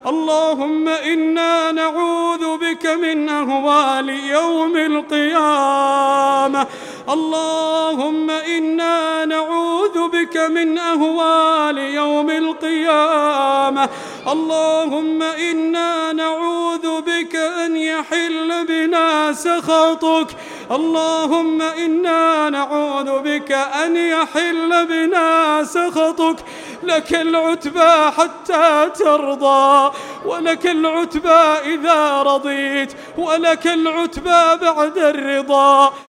اللهم إنا نعوذ بك من أهوال يوم القيامة. اللهم إنا نعوذ بك من أهوال يوم القيامة. اللهم إنا نعوذ بك أن يحل بنا سخطك. اللهم إنا نعوذ بك أن يحل بنا سخطك. لك العتبى حتى ترضى، ولك العتبى إذا رضيت، ولك العتبى بعد الرضا.